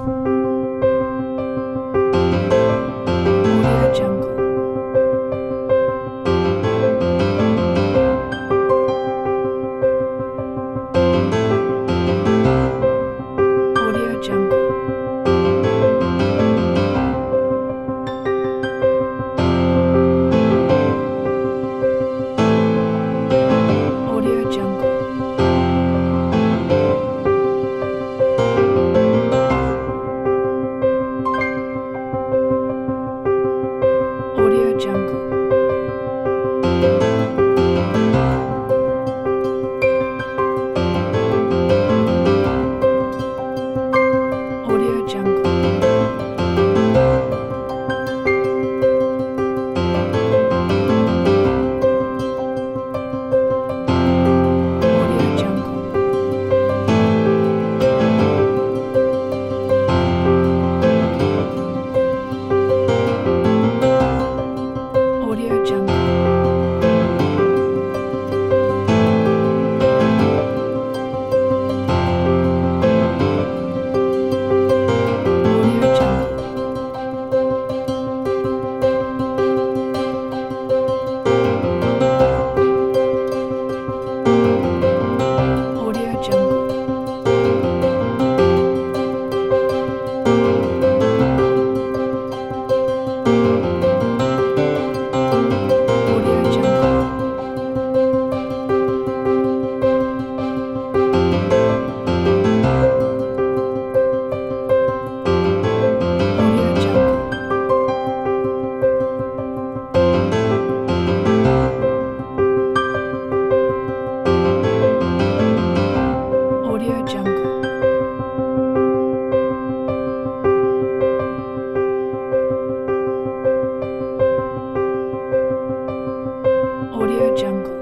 Audio Jungle. Audio Jungle. Audio Jungle. Audio Jungle. Audio Jungle. Audio Jungle. Audio Jungle. Audio Jungle. Audio Jungle. Audio Jungle. Audio Jungle. Audio Jungle. Audio Jungle.